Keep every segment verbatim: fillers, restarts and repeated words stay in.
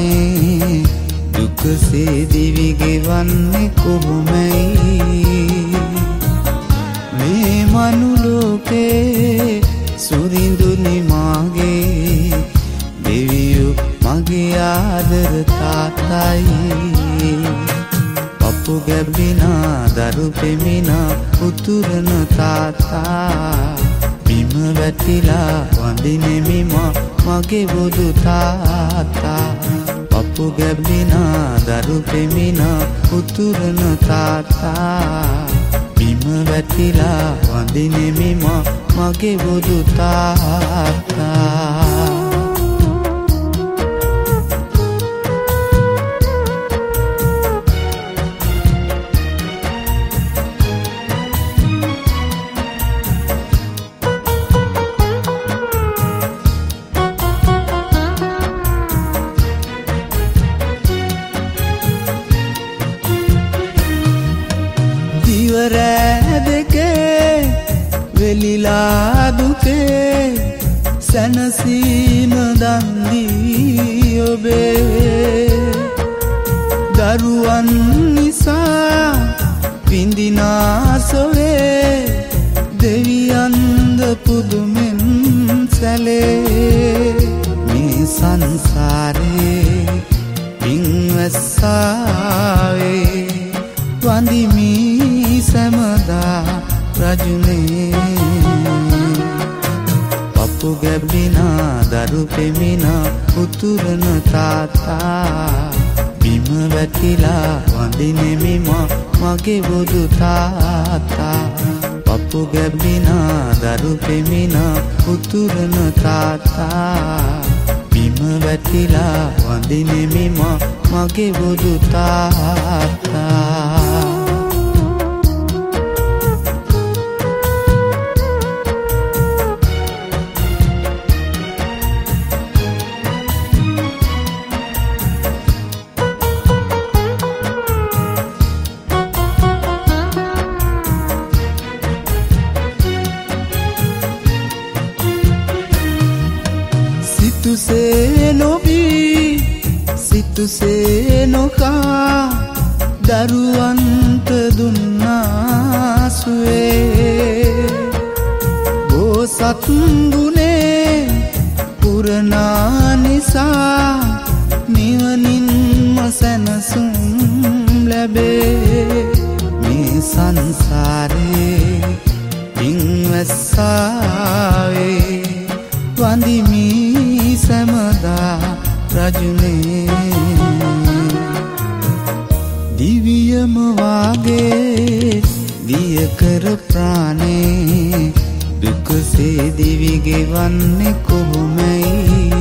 ප්‍රාණේ දුකසේ දිවි ගෙවන්නේ කොහොමයි මේ මනුලෝකේ සුරිඳුනි මාගේ දෙවියෝ මගේ ආදර තාත්තයි පපු ගැබ්බිනා දරු පෙමිනා උතුරන තාත්තා බිම වැටිලා වඳිනෙමි මගේ බුදු තාත්තා පපු ගැබ්බිනා දරු පෙමිනා උතුරන තාත්තා බිම වැටිලා වඳිනෙමි මගේ බුදු තාත්තා දිවරෑ දෙකේ වෙලිලා දුකේ සැනසීම දන් දී ඔබේ දරුවන් නිසා විඳිනා සොවේ දෙවියන්ද පුදුමෙන් සැලේ මේ සංසාරේ පින්වස්සාවේ වඳිමි සැමදා රජුනේ පපු ගැබ්බිනා දරු පෙමිනා උතුරන තාත්තා බිම වැටිලා වඳිනෙමි මගේ බුදු තාත්තා පපු ගැබ්බිනා දරු පෙමිනා උතුරන තාත්තා බිම වැටිලා වඳිනෙමි මගේ බුදු තාත්තා සිතුසේ නොබී සිතුසේ නොකා දරුවන්ට දුන්නාසුවේ බෝසත් ගුණේ පුරනා නිසා නිවනින්ම සැනසුම් ලැබේ මේ සංසාරේ පින්වස්සාවේ වඳිමි සැමදා රජුනේ දිවියම වාගේ දිය කර ප්‍රාණේ දුකසේ දිවි ගෙවන්නේ කොහොමයි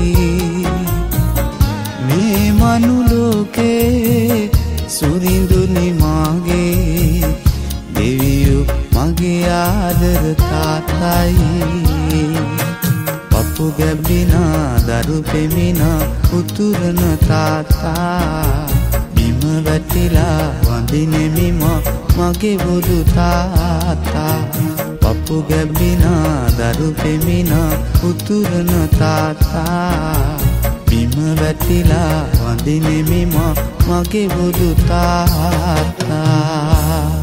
මේ මනුලෝකේ සුරිඳුනි මාගේ දෙවියෝ මගේ ආදර තාත්තයි පපු ගැබ්බිනා දරු පෙමිනා උතුරන තාත්තා බිම වැටිලා වඳිනෙමි මගේ බුදු තාත්තා පපු ගැබ්බිනා දරු පෙමිනා උතුරන තාත්තා බිම වැටිලා වඳිනෙමි මගේ බුදු තාත්තා